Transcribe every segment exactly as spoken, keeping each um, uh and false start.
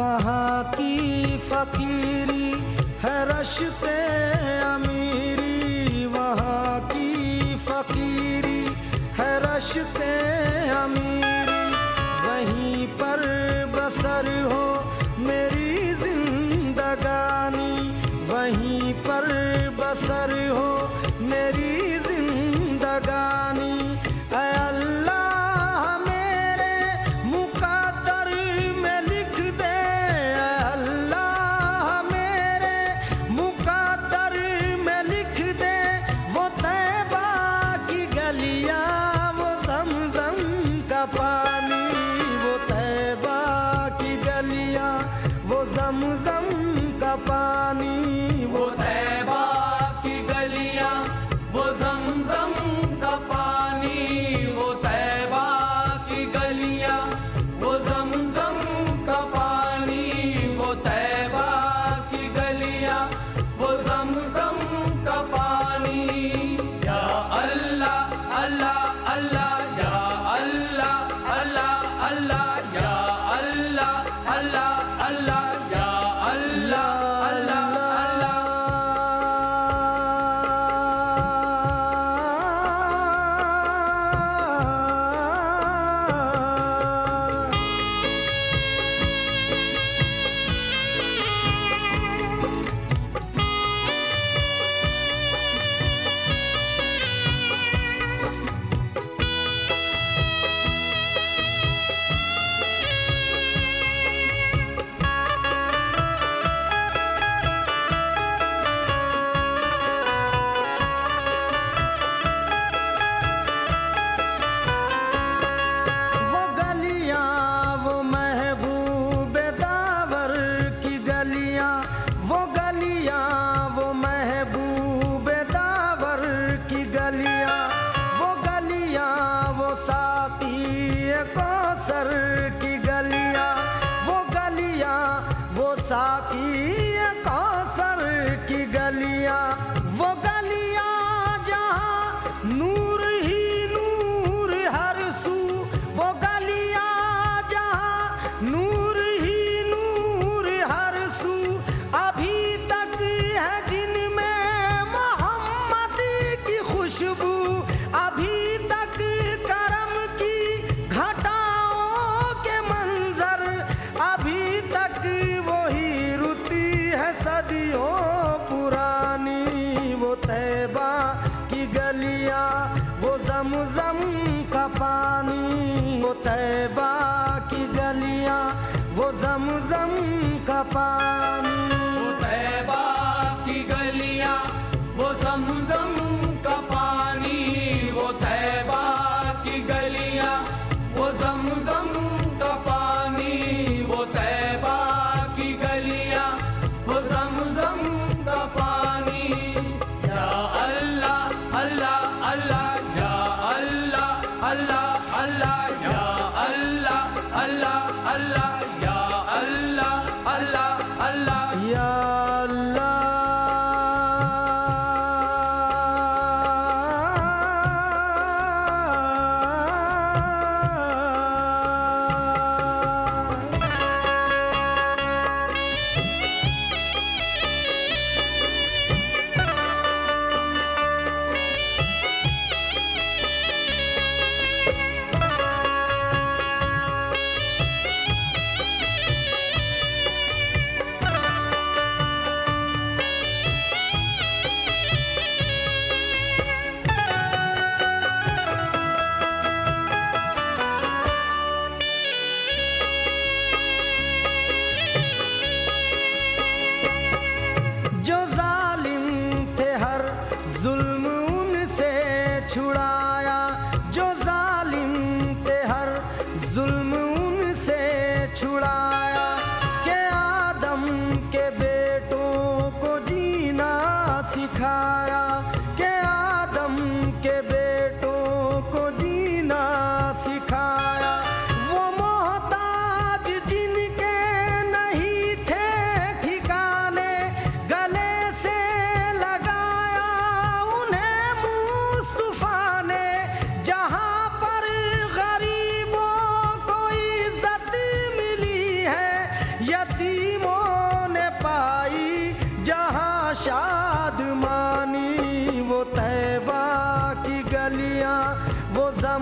वहाँ की फकीरी है रश्ते अमीरी, वहाँ की फकीरी है रश्ते अमीरी। वहीं पर बसर हो मेरी जिंदगानी, वहीं पर बसर हो मेरी जिंदगानी। ऐ अल्लाह मेरे मुक़द्दर में लिख दे, ऐ अल्लाह मेरे मुक़द्दर में लिख दे। वो तैबा की गलियां, वो ज़मज़म का पानी, वो तैबा की गलियां, वो ज़मज़म का पानी, वो तैबा की गलियां, वो ज़मज़म का पानी, वो तैबा की गलियां, वो ज़मज़म का पानी, वो तैबा की गलियां, वो ज़मज़म का पानी। या अल्लाह अल्लाह अल्लाह, या अल्लाह अल्लाह अल्लाह, या अल्लाह अल्लाह अल्लाह, या अल्लाह अल्लाह अल्लाह। वो गलियां, वो महबूब दावर की गलियां, वो गलियां, वो साक़ी कौसर की गलियां, वो गलियां, वो साक़ी कौसर की गलियां, वो गलियां जहां नूर ही नूर हर सू, वो गलियां जहां नूर ही नूर हर सू। अभी तक है जिनमें मोहम्मद की खुशबू, अभी तक करम की घटाओं के मंजर, अभी तक वही रुती है सदियों पुरानी। वो तैबा की गलियां, वो ज़मज़म का पानी, वो तैबा की गलियां, वो ज़मज़म का पानी, वो तैबा की गलियां, वो ज़मज़म का पानी, वो तैबा की गलियां, वो ज़मज़म का पानी, वो तैबा की गलियां, वो ज़मज़म का पानी। या अल्लाह अल्लाह अल्लाह, या अल्लाह अल्लाह अल्लाह, या अल्लाह अल्लाह अल्लाह, या अल्लाह अल्लाह अल्लाह, या अल्लाह।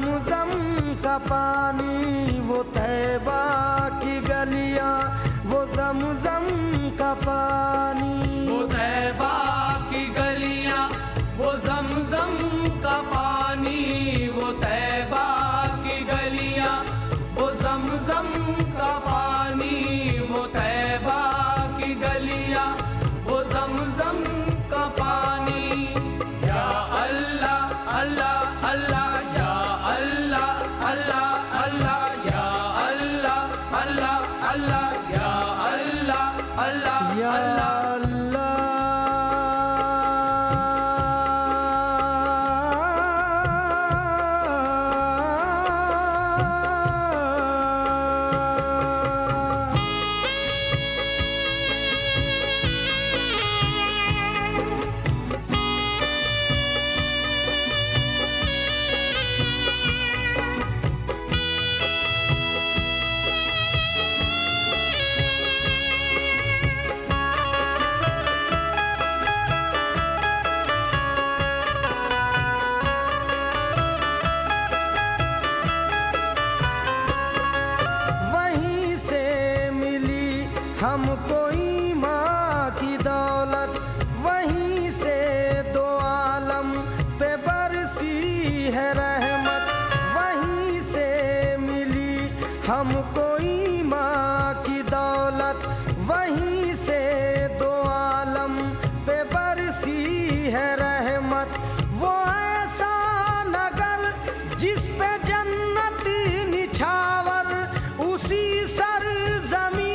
जमजम का पानी वो तैबा की गलियां, वो जमजम का पानी, वो तैबा की गलियां, वो जमजम का पानी, वो तैबा की गलियां, वो जमजम का पानी, वो तैबा की गलियां, वो जमजम का पानी। या अल्लाह अल्लाह अल्लाह, या अल्लाह अल्लाह अल्लाह, या अल्लाह अल्लाह अल्लाह, या अल्लाह अल्लाह या अल्लाह। हमको ईमान की दौलत, वहीं से दो आलम पे बरसी है रहमत, वहीं से मिली हमको ईमान की दौलत, वहीं से दो आलम पे बरसी है रहमत। वो ऐसा नगर जिस पे जन्नत निछावर, उसी सर जमीन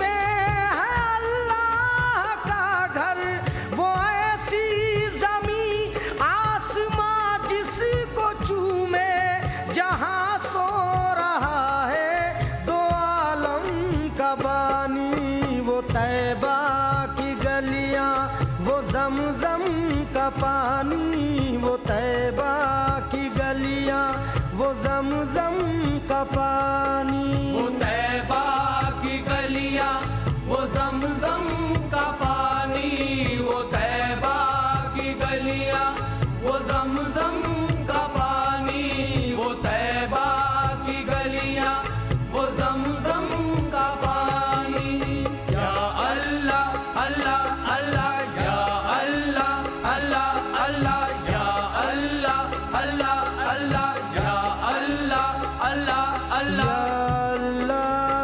तैबा की गलियां, वो जमजम का पानी, वो तैबा की गलियां, वो जमजम का पानी, वो तैबा की गलियां, वो जमजम का पानी, वो तैबा की गलियां, वो जमजम का पानी, वो तैबा की गलियां, वो जमजम का पानी। या अल्लाह अल्लाह अल्लाह, या अल्लाह अल्लाह अल्लाह, या अल्लाह अल्लाह अल्लाह, या अल्लाह अल्लाह अल्लाह।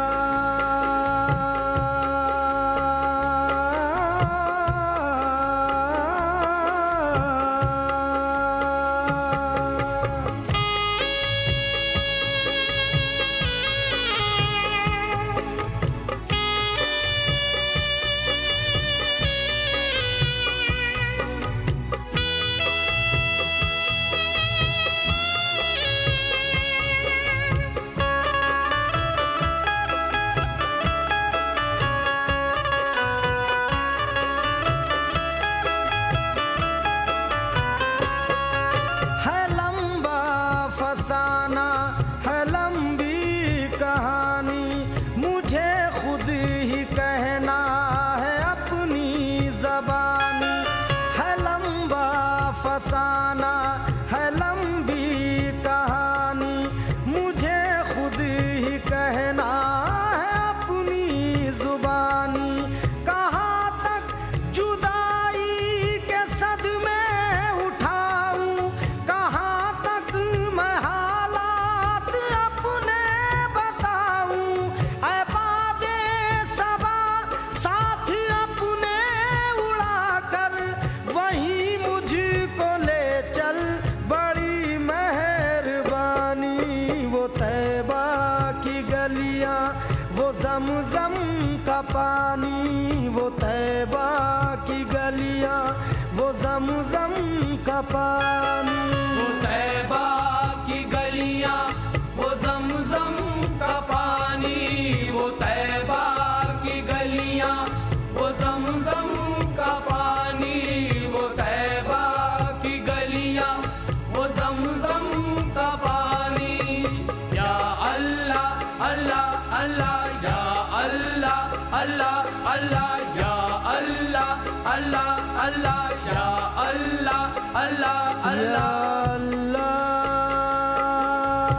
फसाना है लंबी कहानी, मुझे खुद ही कहना है अपनी जुबानी। कहाँ तक जुदाई के सदमे उठाऊं, कहाँ तक मैं हालात अपने बताऊं। ऐ बादे सबा साथ अपने उड़ाकर, वहीं मुझको ले चल बड़ी मेहरबानी। वो तैबा की गलियां, वो जमजम का पानी, वो तैबा की गलियां, वो जमजम का पानी, वो तैबा की गलियां, वो जमजम का पानी, वो तैबा की गलियां, वो जमजम का पानी, वो तैबा की गलियां, वो जमजम का पानी। या अल्लाह अल्लाह अल्लाह, या अल्लाह अल्लाह अल्लाह, या अल्लाह अल्लाह अल्लाह, या अल्लाह अल्लाह या अल्लाह। अल्लाह।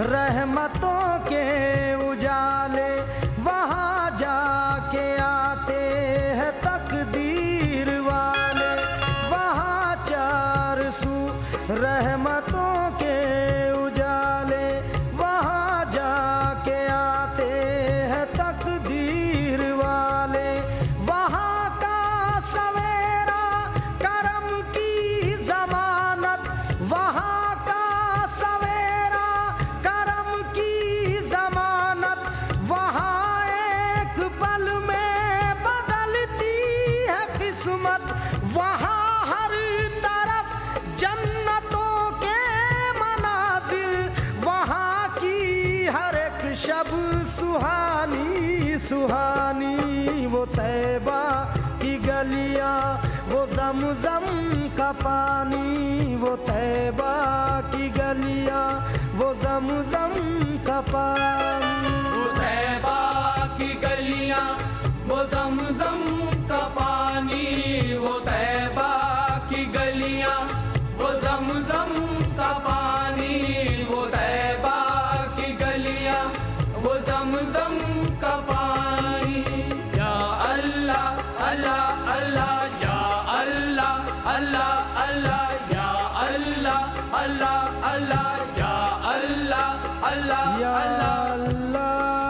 रहमतों के उजाले वहाँ जाके आते हैं तकदीर वाले। वहाँ चार सू रहमतों के उजाले वहाँ जाके आते हैं तकदीर वाले। वहाँ का सवेरा करम की जमानत, वहाँ का सवेरा करम की जमानत, वहाँ एक पल में बदलती है किस्मत। वहाँ हर तरफ जन्नतों के मनाजिर, वहाँ की हर एक शब सुहानी सुहानी। वो तैबा की गलियाँ, वो ज़मज़म का पानी, वो तैबा की गलियाँ, वो ज़मज़म का पानी। वो तैबा की गलियां, वो ज़मज़म का पानी, वो तैबा की गलियां, वो ज़मज़म का पानी, वो तैबा की गलियां, वो ज़मज़म का पानी। या अल्लाह अल्लाह अल्लाह, या अल्लाह अल्लाह अल्लाह, या अल्लाह अल्लाह अल्लाह, या अल्लाह अल्लाह या अल्लाह।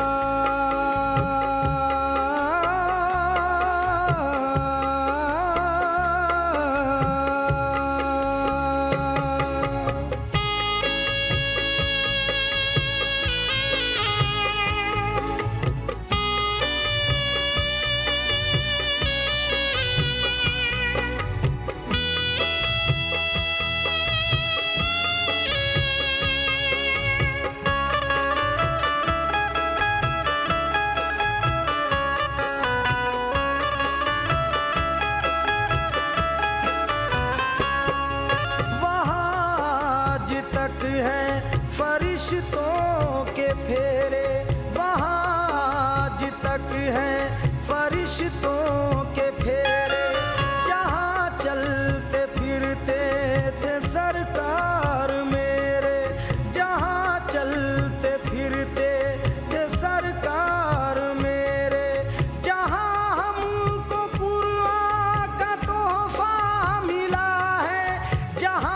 है फरिश्तों के फेरे, वहाँ आज तक है फरिश्तों के फेरे। जहाँ चलते फिरते थे सरकार मेरे, जहाँ चलते फिरते थे सरकार मेरे। जहाँ हमको कुरान का तोहफा मिला है, जहाँ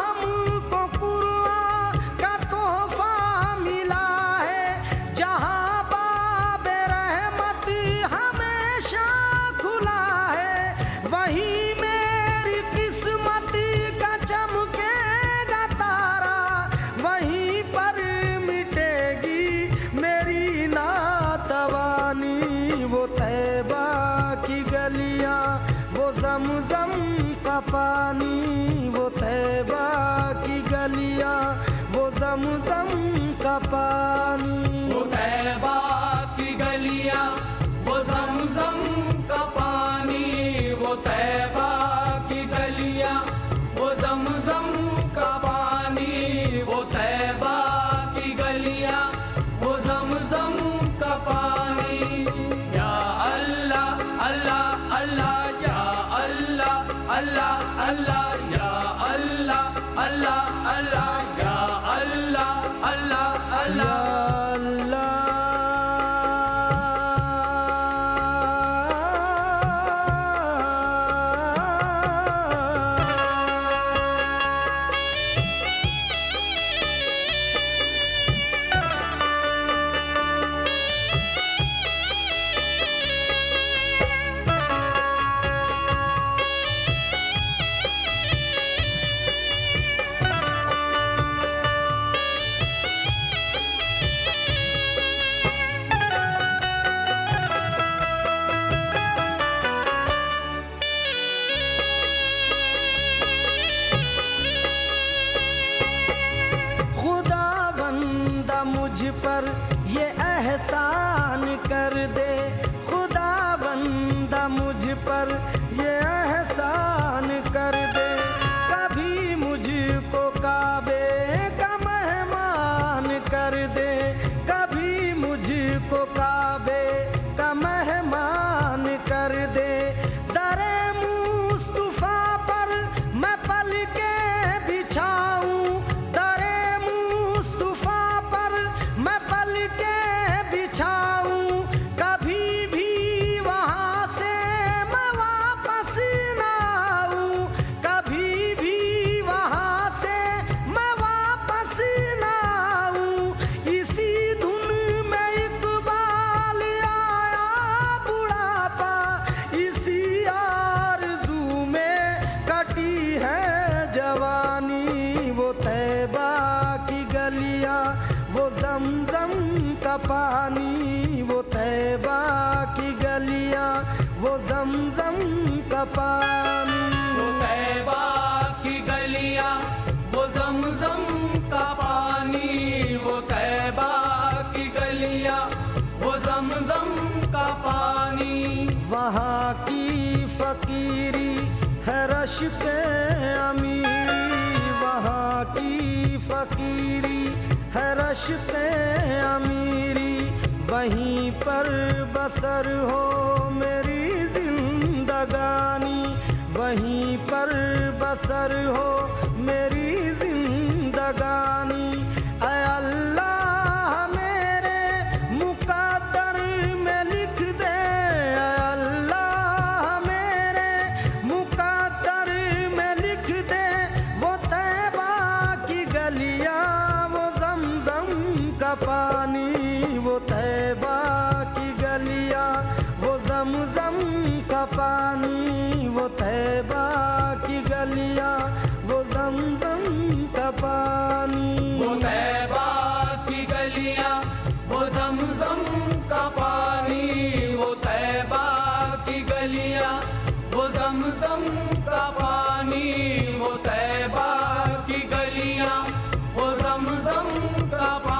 वो तैबा की गलियाँ, वो ज़मज़म का पानी, वो तैबा की गलियाँ, वो ज़मज़म का पानी। वो तैबा की गलियां, वो ज़मज़म का पानी, वो तैबा की गलियां, वो ज़मज़म का पानी, वो तैबा की गलियां, वो ज़मज़म का पानी। या अल्लाह अल्लाह अल्लाह, या अल्लाह अल्लाह अल्लाह, या अल्लाह अल्लाह अल्लाह, या अल्लाह अल्लाह अल्लाह। मुझ पर ये एहसान कर दे, खुदा बंदा मुझ पर ये एहसान कर दे। कभी मुझको काबे का मेहमान कर दे, कभी मुझको काबे का मेहमान कर दे। दरे मुस्तफा पर मैं पल के बिछाऊं, दरे मुस्तफा पानी, वो तैबा की गलियां, वो जमजम का पानी। वो तैबा की गलियां, वो जमजम का पानी, वो तैबा की गलियां, वो जमजम का पानी। वहाँ की फकीरी है रश्क-ए अमीरी, वहाँ की फकीरी है रश्क-ए अमीरी। वहीं पर बसर हो मेरी जिंदगानी, वहीं पर बसर हो मेरी जिंदगानी। ऐ अल्लाह मेरे मुक़द्दर में लिख दे, ऐ अल्लाह मेरे मुक़द्दर में लिख दे। वो तैबा की गलियां, वो जमजम का पानी, वो तैबा की गलियां, वो जमजम का पानी, वो तैबा की गलियां, वो जमजम का पानी। वो तैबा की गलियां, वो जमजम का पानी, वो तैबा की गलियां, वो जमजम का पानी, वो तैबा की गलियां, वो जमजम का पानी।